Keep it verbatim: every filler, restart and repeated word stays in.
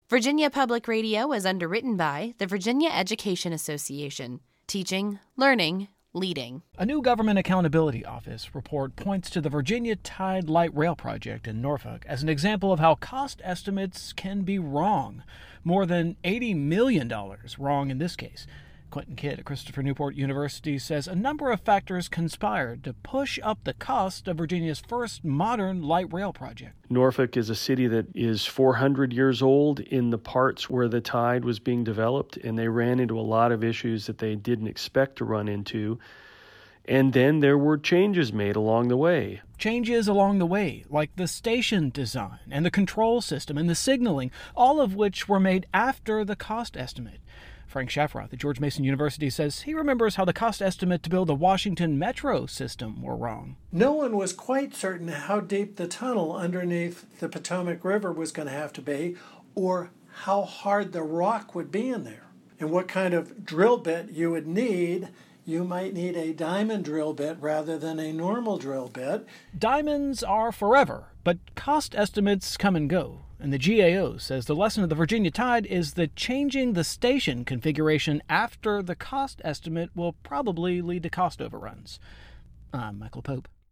Virginia Public Radio is underwritten by the Virginia Education Association. Teaching, learning, leading. A new Government Accountability Office report points to the Virginia Tide Light Rail project in Norfolk as an example of how cost estimates can be wrong. More than eighty million dollars wrong in this case. Quentin Kidd at Christopher Newport University says a number of factors conspired to push up the cost of Virginia's first modern light rail project. Norfolk is a city that is four hundred years old in the parts where the tide was being developed, and they ran into a lot of issues that they didn't expect to run into. And then there were changes made along the way. Changes along the way, like the station design and the control system and the signaling, all of which were made after the cost estimate. Frank Shafroth at George Mason University says he remembers how the cost estimate to build the Washington Metro system were wrong. No one was quite certain how deep the tunnel underneath the Potomac River was going to have to be, or how hard the rock would be in there, and what kind of drill bit you would need. You might need a diamond drill bit rather than a normal drill bit. Diamonds are forever, but cost estimates come and go. And the G A O says the lesson of the Virginia Tide is that changing the station configuration after the cost estimate will probably lead to cost overruns. I'm Michael Pope.